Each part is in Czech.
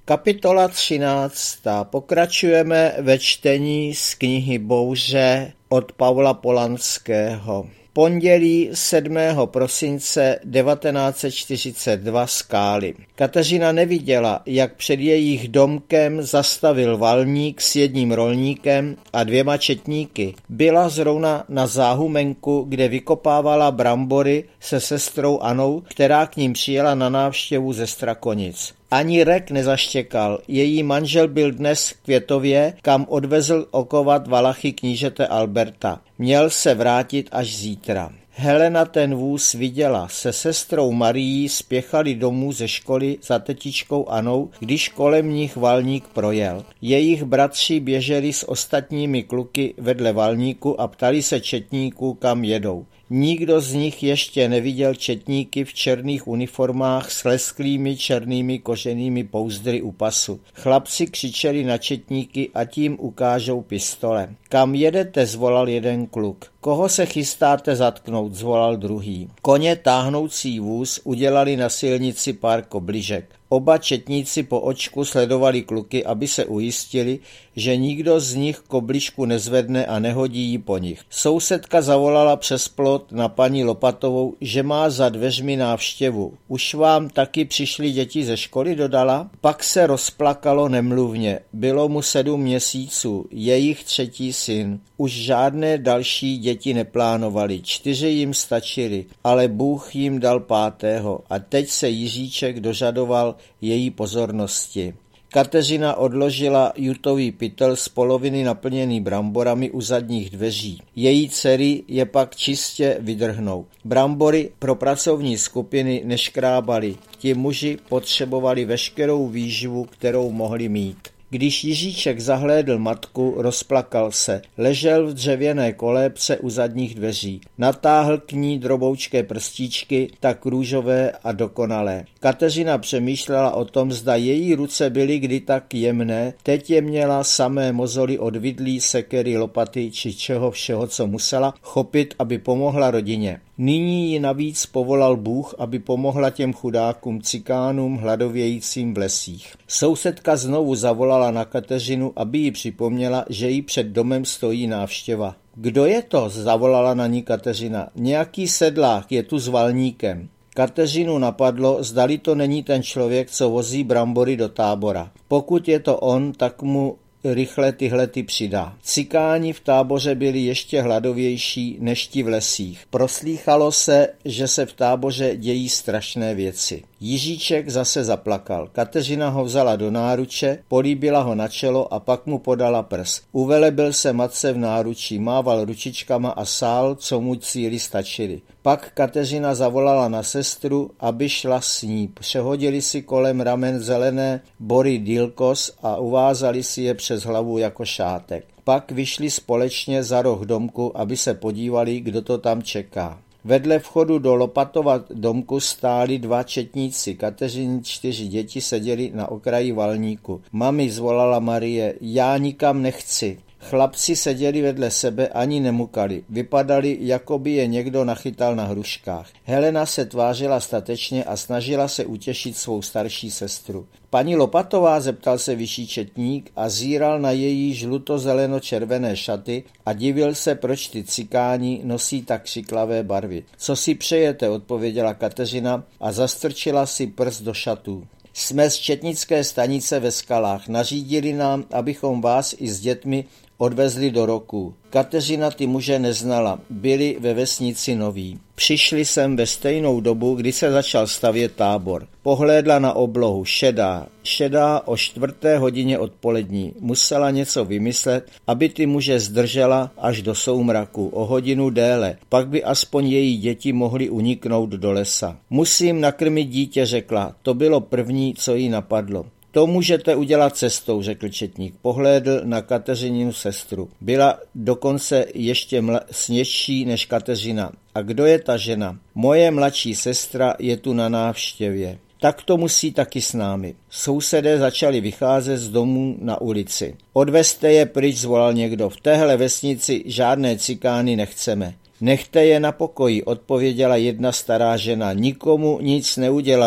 Kapitola 13. Pokračujeme ve čtení z knihy Bouře od Pavla Polanského. Pondělí 7. prosince 1942 Skály. Kateřina neviděla, jak před jejich domkem zastavil valník s jedním rolníkem a 2 četníky. Byla zrovna na záhumenku, kde vykopávala brambory se sestrou Anou, která k ním přijela na návštěvu ze Strakonic. Ani rek nezaštěkal, její manžel byl dnes v Květově, kam odvezl okovat valachy knížete Alberta. Měl se vrátit až zítra. Helena ten vůz viděla, se sestrou Marií spěchali domů ze školy za tetičkou Anou, když kolem nich valník projel. Jejich bratři běželi s ostatními kluky vedle valníku a ptali se četníků, kam jedou. Nikdo z nich ještě neviděl četníky v černých uniformách s lesklými černými koženými pouzdry u pasu. Chlapci křičeli na četníky a tím ukážou pistole. Kam jedete, zvolal jeden kluk. Koho se chystáte zatknout, zvolal druhý. Koně táhnoucí vůz udělali na silnici pár kobližek. Oba četníci po očku sledovali kluky, aby se ujistili, že nikdo z nich kobližku nezvedne a nehodí ji po nich. Sousedka zavolala přes plot na paní Lopatovou, že má za dveřmi návštěvu. Už vám taky přišly děti ze školy, dodala? Pak se rozplakalo nemluvně. Bylo mu 7 měsíců, jejich 3. syn. Už žádné další děti neplánovali, 4 jim stačily, ale Bůh jim dal 5. a teď se Jiříček dožadoval její pozornosti. Kateřina odložila jutový pytel z poloviny naplněný bramborami u zadních dveří. Její dcery je pak čistě vydrhnou. Brambory pro pracovní skupiny neškrábali. Ti muži potřebovali veškerou výživu, kterou mohli mít. Když Jiříček zahlédl matku, rozplakal se. Ležel v dřevěné kolébce u zadních dveří. Natáhl k ní droboučké prstíčky, tak růžové a dokonalé. Kateřina přemýšlela o tom, zda její ruce byly kdy tak jemné, teď je měla samé mozoly od vidlí, sekery, lopaty či čeho všeho, co musela chopit, aby pomohla rodině. Nyní ji navíc povolal Bůh, aby pomohla těm chudákům cikánům hladovějícím v lesích. Sousedka znovu zavolala na Kateřinu, aby jí připomněla, že jí před domem stojí návštěva. Kdo je to? Zavolala na ní Kateřina. Nějaký sedlák, je tu s valníkem. Kateřinu napadlo, zdali to není ten člověk, co vozí brambory do Tábora. Pokud je to on, tak mu rychle tyhlety přidá. Cikáni v Táboře byli ještě hladovější než ti v lesích. Proslýchalo se, že se v Táboře dějí strašné věci. Jiříček zase zaplakal. Kateřina ho vzala do náruče, políbila ho na čelo a pak mu podala prst. Uvelebil se matce v náručí, mával ručičkama a sál, co mu cíli stačily. Pak Kateřina zavolala na sestru, aby šla s ní. Přehodili si kolem ramen zelené bory dilkos a uvázali si je přes hlavu jako šátek. Pak vyšli společně za roh domku, aby se podívali, kdo to tam čeká. Vedle vchodu do Lopatova domku stáli 2 četníci. Kateřiny 4 děti seděli na okraji valníku. Mami, zvolala Marie, já nikam nechci. Chlapci seděli vedle sebe, ani nemukali. Vypadali, jako by je někdo nachytal na hruškách. Helena se tvářila statečně a snažila se utěšit svou starší sestru. Paní Lopatová, zeptal se vyšší četník a zíral na její žluto-zeleno-červené šaty a divil se, proč ty cikáni nosí tak křiklavé barvy. Co si přejete, odpověděla Kateřina a zastrčila si prst do šatů. Jsme z četnické stanice ve Skalách. Nařídili nám, abychom vás i s dětmi odvezli do Roků. Kateřina ty muže neznala, byli ve vesnici noví. Přišli sem ve stejnou dobu, kdy se začal stavět Tábor. Pohlédla na oblohu, šedá o 4:00 odpolední. Musela něco vymyslet, aby ty muže zdržela až do soumraku, o hodinu déle, pak by aspoň její děti mohly uniknout do lesa. Musím nakrmit dítě, řekla, to bylo první, co jí napadlo. To můžete udělat cestou, řekl četník. Pohlédl na Kateřininu sestru. Byla dokonce ještě sněžší než Kateřina. A kdo je ta žena? Moje mladší sestra je tu na návštěvě. Tak to musí taky s námi. Sousedé začali vycházet z domů na ulici. Odvezte je pryč, zvolal někdo. V téhle vesnici žádné cikány nechceme. Nechte je na pokoji, odpověděla jedna stará žena. Nikomu nic neudělali.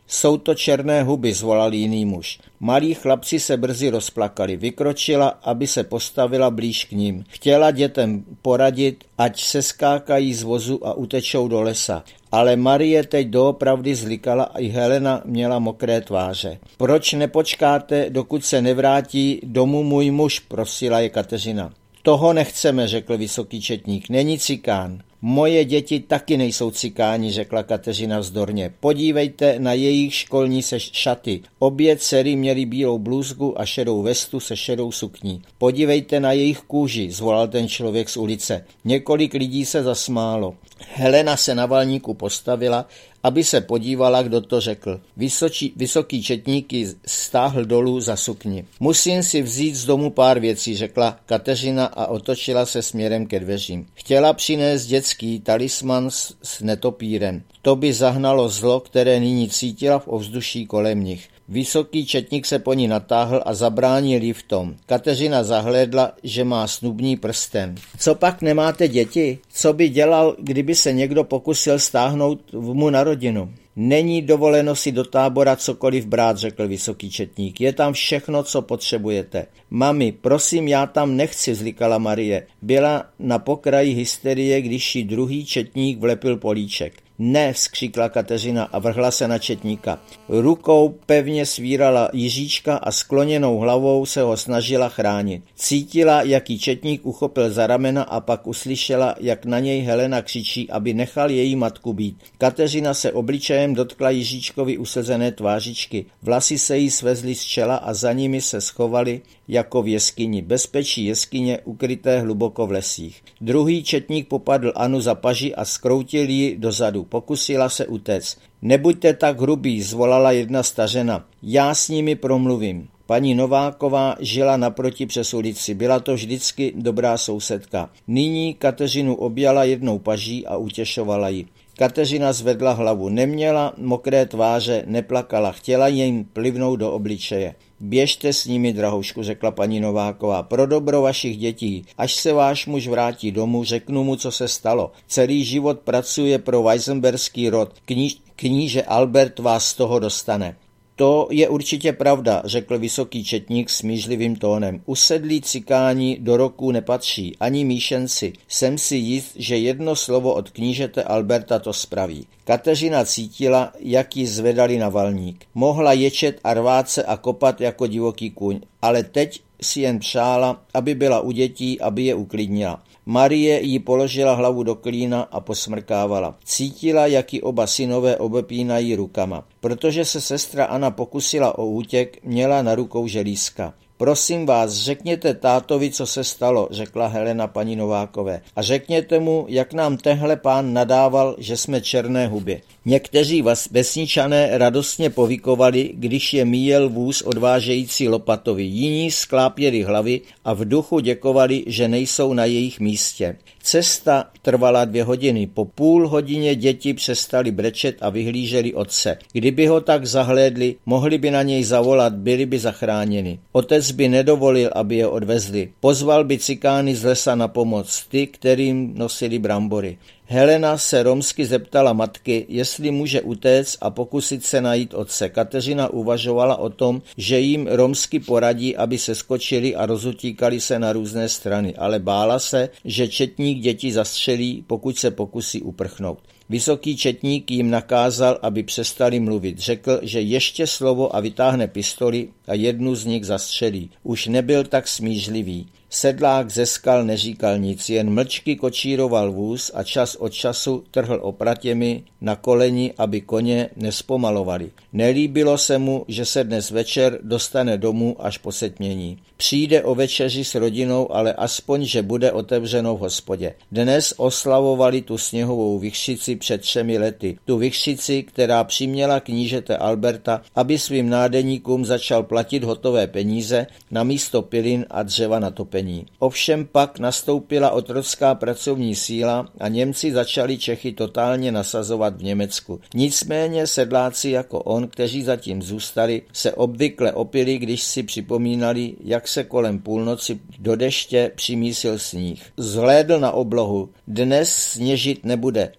Jsou to černé huby, zvolal jiný muž. Malí chlapci se brzy rozplakali. Vykročila, aby se postavila blíž k ním. Chtěla dětem poradit, ať se skákají z vozu a utečou do lesa. Ale Marie teď doopravdy zlikala a i Helena měla mokré tváře. Proč nepočkáte, dokud se nevrátí domů můj muž, prosila je Kateřina. Toho nechceme, řekl vysoký četník, není cikán. Moje děti taky nejsou cikáni, řekla Kateřina vzdorně. Podívejte na jejich školní šaty. Obě dcery měly bílou blůzku a šedou vestu se šedou sukní. Podívejte na jejich kůži, zvolal ten člověk z ulice. Několik lidí se zasmálo. Helena se na valníku postavila, aby se podívala, kdo to řekl. Vysoký četník ji stáhl dolů za sukni. Musím si vzít z domu pár věcí, řekla Kateřina a otočila se směrem ke dveřím. Chtěla přinést dětský talisman s netopírem. To by zahnalo zlo, které nyní cítila v ovzduší kolem nich. Vysoký četník se po ní natáhl a zabránil jí v tom. Kateřina zahlédla, že má snubní prsten. Co pak nemáte děti? Co by dělal, kdyby se někdo pokusil stáhnout mu na rodinu? Není dovoleno si do tábora cokoliv brát, řekl vysoký četník. Je tam všechno, co potřebujete. Mami, prosím, já tam nechci, zlikala Marie. Byla na pokraji hysterie, když jí druhý četník vlepil políček. Ne, vzkřikla Kateřina a vrhla se na četníka. Rukou pevně svírala Jiříčka a skloněnou hlavou se ho snažila chránit. Cítila, jak jí četník uchopil za ramena a pak uslyšela, jak na něj Helena křičí, aby nechal její matku být. Kateřina se obličejem dotkla Jiříčkovi uslzené tvářičky. Vlasy se jí svezly z čela a za nimi se schovaly jako v jeskyni. Bezpečí jeskyně ukryté hluboko v lesích. Druhý četník popadl Anu za paži a skroutil ji dozadu. Pokusila se utéct. Nebuďte tak hrubý, zvolala jedna stařena. Já s nimi promluvím. Paní Nováková žila naproti přes ulici. Byla to vždycky dobrá sousedka. Nyní Kateřinu objala jednou paží a utěšovala ji. Kateřina zvedla hlavu. Neměla mokré tváře, neplakala. Chtěla jim plivnout do obličeje. Běžte s nimi, drahoušku, řekla paní Nováková, pro dobro vašich dětí. Až se váš muž vrátí domů, řeknu mu, co se stalo. Celý život pracuje pro Weissenberský rod. Kníže Albert vás z toho dostane. To je určitě pravda, řekl vysoký četník smířlivým tónem. Usedlí cikáni do roku nepatří, ani míšenci. Jsem si jist, že jedno slovo od knížete Alberta to spraví. Kateřina cítila, jak ji zvedali na valník. Mohla ječet a rvát se a kopat jako divoký kůň, ale teď si jen přála, aby byla u dětí, aby je uklidnila. Marie jí položila hlavu do klína a posmrkávala. Cítila, jak ji oba synové obepínají rukama. Protože se sestra Anna pokusila o útěk, měla na rukou želízka. Prosím vás, řekněte tátovi, co se stalo, řekla Helena paní Novákové. A řekněte mu, jak nám tenhle pán nadával, že jsme černé huby. Někteří vesničané radostně povykovali, když je míjel vůz odvážející Lopatovi. Jiní sklápěli hlavy a v duchu děkovali, že nejsou na jejich místě. Cesta trvala 2 hodiny. Po půl hodině děti přestali brečet a vyhlíželi otce. Kdyby ho tak zahlédli, mohli by na něj zavolat, byli by zachráněni. Otec by nedovolil, aby je odvezli. Pozval by cikány z lesa na pomoc, ty, kterým nosili brambory. Helena se romsky zeptala matky, jestli může utéct a pokusit se najít otce. Kateřina uvažovala o tom, že jim romsky poradí, aby se skočili a rozutíkali se na různé strany, ale bála se, že četník děti zastřelí, pokud se pokusí uprchnout. Vysoký četník jim nakázal, aby přestali mluvit. Řekl, že ještě slovo a vytáhne pistoli a jednu z nich zastřelí. Už nebyl tak smířlivý. Sedlák ze skal neříkal nic, jen mlčky kočíroval vůz a čas od času trhl opratěmi na koleni, aby koně nespomalovali. Nelíbilo se mu, že se dnes večer dostane domů až po setmění. Přijde o večeři s rodinou, ale aspoň, že bude otevřeno v hospodě. Dnes oslavovali tu sněhovou vichřici před 3 lety. Tu vichřici, která přiměla knížete Alberta, aby svým nádeníkům začal platit hotové peníze namísto pilin a dřeva na topení. Ovšem pak nastoupila otrocká pracovní síla a Němci začali Čechy totálně nasazovat v Německu. Nicméně sedláci jako on, kteří zatím zůstali, se obvykle opili, když si připomínali, jak se kolem půlnoci do deště přimísil sníh. Zhlédl na oblohu. Dnes sněžit nebude. Bylo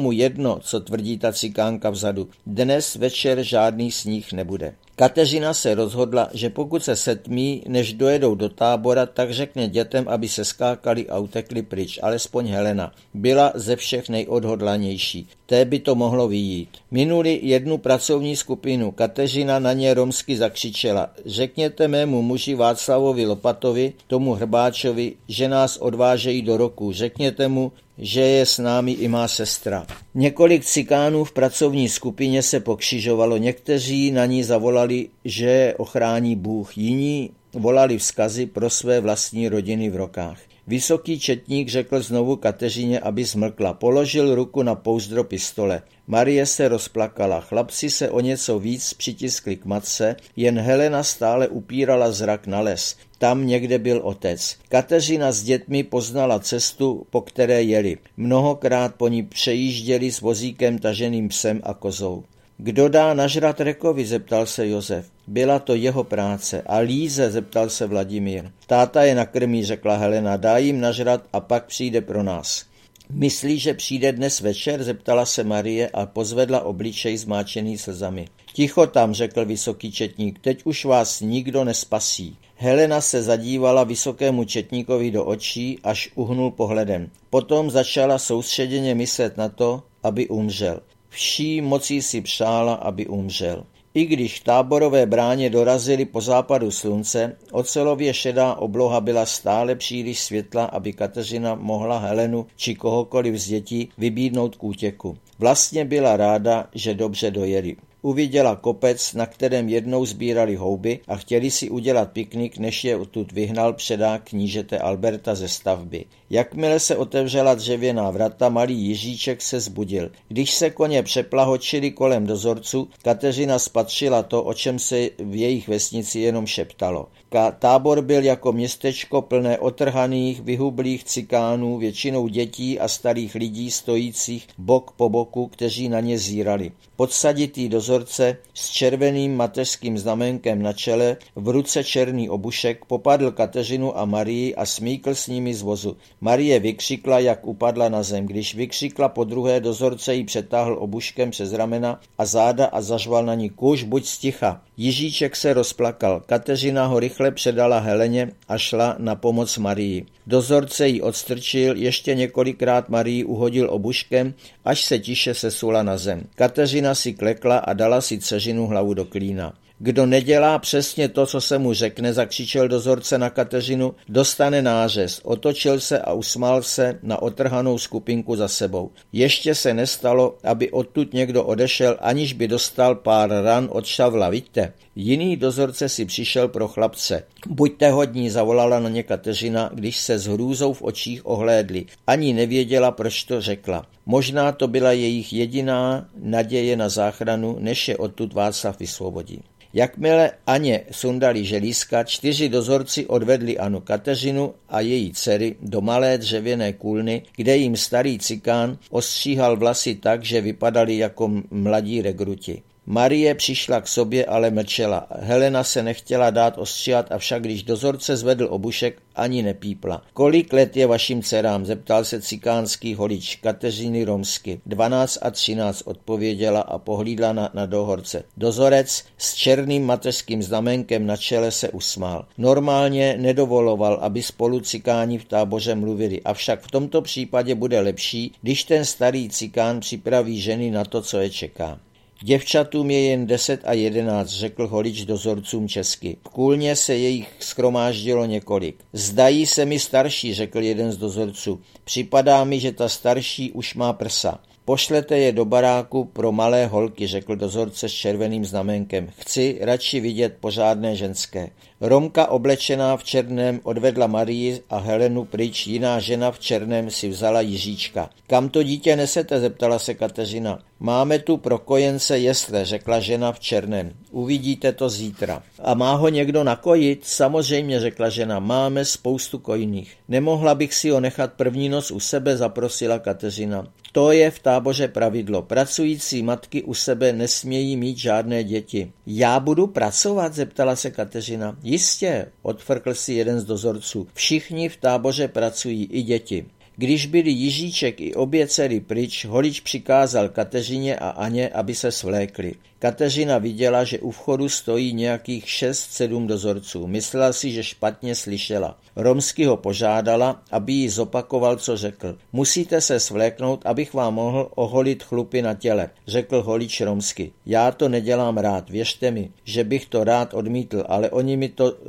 tomu jedno, co tvrdí ta cikánka vzadu. Dnes večer žádný sníh nebude. Kateřina se rozhodla, že pokud se setmí, než dojedou do tábora, tak řekne dětem, aby se skákali a utekli pryč. Alespoň Helena byla ze všech nejodhodlanější. Té by to mohlo vyjít. Minuli jednu pracovní skupinu. Kateřina na ně romsky zakřičela. Řekněte mému muži Václavovi Lopatovi, tomu hrbáčovi, že nás odvážejí do roku. Řekněte mu, že je s námi i má sestra. Několik cikánů v pracovní skupině se pokřižovalo. Někteří na ní zavolali, že ochrání Bůh. Jiní volali vzkazy pro své vlastní rodiny v Rokách. Vysoký četník řekl znovu Kateřině, aby zmlkla. Položil ruku na pouzdro pistole. Marie se rozplakala. Chlapci se o něco víc přitiskli k matce, jen Helena stále upírala zrak na les. Tam někde byl otec. Kateřina s dětmi poznala cestu, po které jeli. Mnohokrát po ní přejížděli s vozíkem taženým psem a kozou. Kdo dá nažrat Rekovi, zeptal se Josef. Byla to jeho práce. A Líze, zeptal se Vladimír. Táta je nakrmí, řekla Helena, dá jim nažrat a pak přijde pro nás. Myslíš, že přijde dnes večer, zeptala se Marie a pozvedla obličej zmáčený slzami. Ticho tam, řekl vysoký četník, teď už vás nikdo nespasí. Helena se zadívala vysokému četníkovi do očí, až uhnul pohledem. Potom začala soustředěně myslet na to, aby umřel. Vší mocí si přála, aby umřel. I když v táborové bráně dorazili po západu slunce, ocelově šedá obloha byla stále příliš světla, aby Kateřina mohla Helenu či kohokoliv z dětí vybídnout k útěku. Vlastně byla ráda, že dobře dojeli. Uviděla kopec, na kterém jednou sbírali houby a chtěli si udělat piknik, než je odtud vyhnal předák knížete Alberta ze stavby. Jakmile se otevřela dřevěná vrata, malý Jiříček se zbudil. Když se koně přeplahočili kolem dozorců, Kateřina spatřila to, o čem se v jejich vesnici jenom šeptalo. Tábor byl jako městečko plné otrhaných, vyhublých cikánů, většinou dětí a starých lidí stojících bok po boku, kteří na ně zírali. Podsaditý dozorce s červeným mateřským znamenkem na čele, v ruce černý obušek, popadl Kateřinu a Marii a smíkl s nimi z vozu. Marie vykřikla, jak upadla na zem. Když vykřikla podruhé, dozorce jí přetáhl obuškem přes ramena a záda a zařval na ní: Kuž, buď sticha. Jiříček se rozplakal. Kateřina ho rychle předala Heleně a šla na pomoc Marii. Dozorce ji odstrčil, ještě několikrát Marii uhodil obuškem, až se tiše sesula na zem. Kateřina si klekla a dala si dceřinu hlavu do klína. Kdo nedělá přesně to, co se mu řekne, zakřičel dozorce na Kateřinu, dostane nářez. Otočil se a usmál se na otrhanou skupinku za sebou. Ještě se nestalo, aby odtud někdo odešel, aniž by dostal pár ran od šavla, vidíte? Jiný dozorce si přišel pro chlapce. Buďte hodní, zavolala na ně Kateřina, když se s hrůzou v očích ohlédli. Ani nevěděla, proč to řekla. Možná to byla jejich jediná naděje na záchranu, než je odtud Václav vysvobodí. Jakmile Aně sundali želízka, 4 dozorci odvedli Anu Kateřinu a její dcery do malé dřevěné kůlny, kde jim starý cikán ostříhal vlasy tak, že vypadali jako mladí regruti. Marie přišla k sobě, ale mlčela. Helena se nechtěla dát ostříhat, avšak když dozorce zvedl obušek, ani nepípla. Kolik let je vašim dcerám? Zeptal se cikánský holič Kateřiny romsky. 12 a 13, odpověděla a pohlídla na dohorce. Dozorec s černým mateřským znamenkem na čele se usmál. Normálně nedovoloval, aby spolu cikáni v táboře mluvili, avšak v tomto případě bude lepší, když ten starý cikán připraví ženy na to, co je čeká. Děvčatům je jen 10 a 11, řekl holič dozorcům česky. V kůlně se jejich shromáždilo několik. Zdají se mi starší, řekl jeden z dozorců. Připadá mi, že ta starší už má prsa. Pošlete je do baráku pro malé holky, řekl dozorce s červeným znamenkem. Chci radši vidět pořádné ženské. Romka oblečená v černém odvedla Marii a Helenu pryč, jiná žena v černém si vzala Jiříčka. Kam to dítě nesete, zeptala se Kateřina. Máme tu pro kojence jesle, řekla žena v černém. Uvidíte to zítra. A má ho někdo nakojit? Samozřejmě, řekla žena, máme spoustu kojných. Nemohla bych si ho nechat první noc u sebe, zaprosila Kateřina. To je v táboře pravidlo. Pracující matky u sebe nesmějí mít žádné děti. Já budu pracovat, zeptala se Kateřina. Jistě, odfrkl si jeden z dozorců. Všichni v táboře pracují, i děti. Když byli Jižíček i obě dcery pryč, holič přikázal Kateřině a Aně, aby se svlékli. Kateřina viděla, že u vchodu stojí nějakých 6-7 dozorců. Myslela si, že špatně slyšela. Romsky ho požádala, aby jí zopakoval, co řekl. Musíte se svléknout, abych vám mohl oholit chlupy na těle, řekl holič romsky. Já to nedělám rád, věřte mi, že bych to rád odmítl, ale oni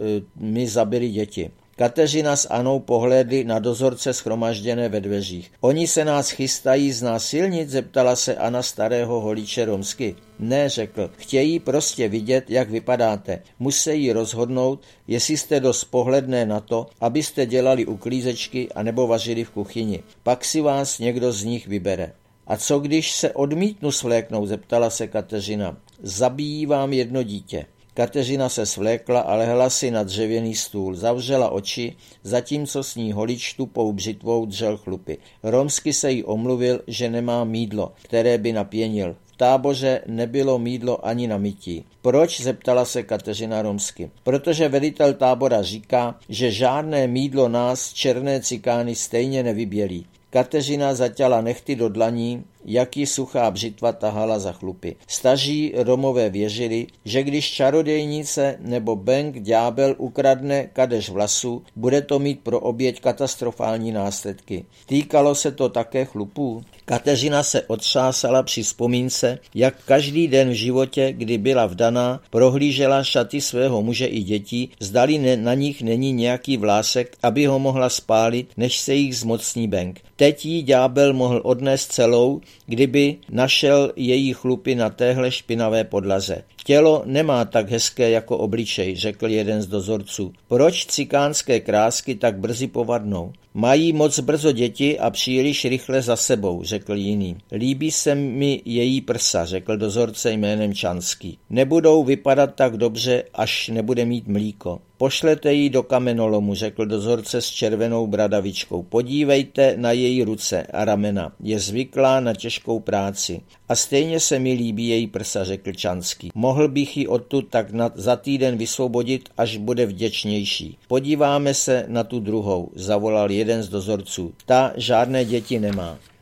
mi zabili děti. Kateřina s Anou pohlédli na dozorce shromažděné ve dveřích. Oni se nás chystají znásilnit, zeptala se Ana starého holiče romsky. Ne, řekl, chtějí prostě vidět, jak vypadáte. Musí rozhodnout, jestli jste dost pohledné na to, abyste dělali uklízečky anebo vařili v kuchyni. Pak si vás někdo z nich vybere. A co když se odmítnu svléknout, zeptala se Kateřina. Zabijí vám jedno dítě. Kateřina se svlékla a lehla si na dřevěný stůl, zavřela oči, zatímco s ní holič tupou břitvou dřel chlupy. Romsky se jí omluvil, že nemá mýdlo, které by napěnil. V táboře nebylo mýdlo ani na mytí. Proč, zeptala se Kateřina romsky. Protože velitel tábora říká, že žádné mýdlo nás, černé cikány, stejně nevybělí. Kateřina zaťala nehty do dlaní, jak ji suchá břitva tahala za chlupy. Staří Romové věřili, že když čarodějnice nebo Benk ďábel ukradne kadeř vlasů, bude to mít pro oběť katastrofální následky. Týkalo se to také chlupů. Kateřina se otřásala při vzpomínce, jak každý den v životě, kdy byla vdaná, prohlížela šaty svého muže i dětí, zdali na nich není nějaký vlásek, aby ho mohla spálit, než se jich zmocní Benk. Teď jí ďábel mohl odnést celou, kdyby našel její chlupy na téhle špinavé podlaze. Tělo nemá tak hezké jako obličej, řekl jeden z dozorců. Proč cikánské krásky tak brzy povadnou? Mají moc brzo děti a příliš rychle za sebou, řekl jiný. Líbí se mi její prsa, řekl dozorce jménem Čanský. Nebudou vypadat tak dobře, až nebude mít mlíko. Pošlete ji do kamenolomu, řekl dozorce s červenou bradavičkou. Podívejte na její ruce a ramena. Je zvyklá na těžkou práci. A stejně se mi líbí její prsa, řekl Čanský. Mohl bych ji odtud tak za týden vysvobodit, až bude vděčnější. Podíváme se na tu druhou, zavolal jeden z dozorců. Ta žádné děti nemá.